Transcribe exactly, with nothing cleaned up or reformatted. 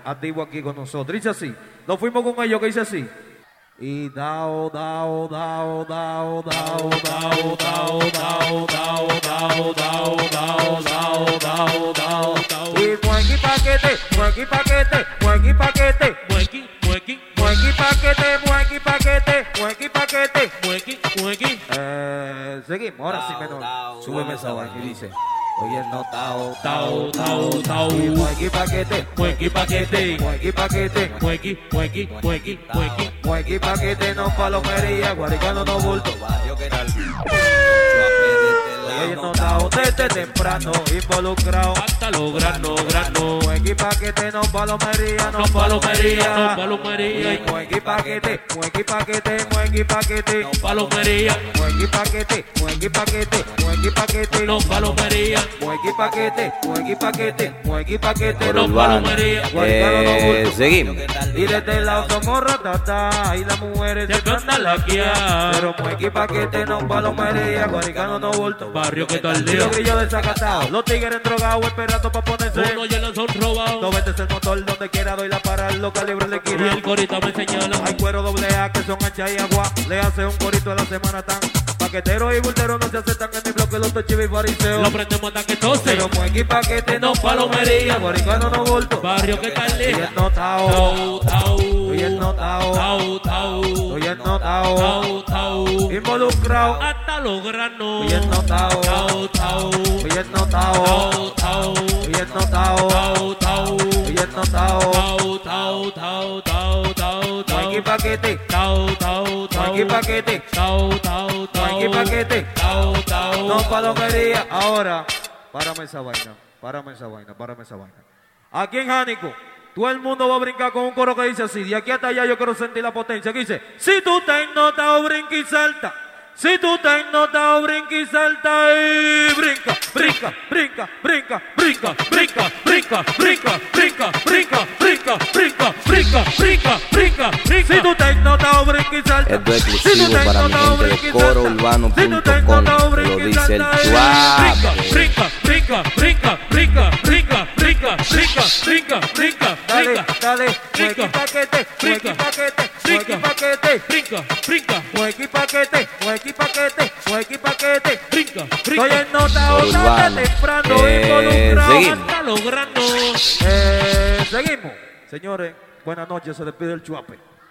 activo aquí con nosotros. Dice así, nos fuimos con ellos que dice así. Y dao, dao, dao, dao, dao, dao, dao, dao, dao, dao, dao, dao, dao, dao, dao, dao. Y muequi paquete, muequi paquete, muequi paquete, Muequi, muequi, muequi paquete, muequi paquete, muequi paquete. muequi, muequi. Eh, seguimos, ahora sí menor. Súbeme esa vaina y dice. Oye, no, tao, Tau, tau, tau. y muequi paquete, Muequi paquete. muequi paquete, Muequi, muequi, muequi, muequi. muequi paquete, no palomería, guaricano no bulto. Oye, no, tao, desde temprano, involucrado. Hasta lo grano, grano. Muequi paquete, no palomería, no No palomería, no palomería. palomería. Muequi paquete, muequi paquete, muequi paquete. No palomería, Muequi paquete, muequi paquete, muequi paquete. no palomería. Muequi paquete, muequi paquete, muequi paquete. No Urbano. palomería. Eh, seguimos. Y desde el lado somos ratata y las mujeres se Siempre anda la guía. pero muequi paquete, no palomería, guaricano no bulto. Barrio que tal Y día. los grillos desacatados, los tigres drogados esperando pa' ponerse. Uno ya lo son robados. No vendes el motor donde quiera, doy la para los calibres de Y esquina. el corito me señala. Hay cuero doble A que son ancha y agua. Le hace un corito a la semana tan. Paqueteros y bulteros no se aceptan en mi bloque, los tochivos y fariseos. Lo prendemos hasta que tose. Pero muequi paquete, no palomería, guaricano no bulto. Barrio que tal Y día. el notao, Tau, tau. y el notao, Tau, tau. y el notao. Tau, tau. Involucrado, Hasta los granos. y el notao, Tau, tau. y el notao, Tau, tau. y el notao, Tau, tau. y el notao. Tau, tau, tau, tau, tau, tau. Muequi paquete, Tau, tau, tau. muequi paquete, Tau, tau, tau. muequi paquete. Tau, tau. No palomería. Ahora, párame esa vaina, párame esa vaina, párame esa vaina. Aquí en Jánico, todo el mundo va a brincar con un coro que dice así. De aquí hasta allá yo quiero sentir la potencia. Que dice, si tú te notado, brinca y salta. Si tú te notado, brinca y salta y brinca, brinca, brinca, brinca, brinca, brinca, brinca, brinca, brinca, brinca, brinca, brinca, brinca, brinca, brinca, brinca. Si tú te notado, brinca y salta. Esto es Si tú exclusivo te para mi notado, gente de brinca y salta. corourbano Si tú te punto com. notado, Lo brinca y dice el salta y Chuape. Brinca, brinca, brinca, brinca, brinca, brinca, brinca, brinca, brinca, Dale, brinca, dale, brinca, muequi paquete, muequi brinca, paquete, muequi brinca, paquete, brinca, brinca, muequi paquete, muequi paquete, muequi paquete. brinca, Estoy brinca. en nota otra Urbano. temprano, Eh, involucrado. seguimos. Hasta los granos. Eh, seguimos. Señores, buenas noches, se despide el Chuape.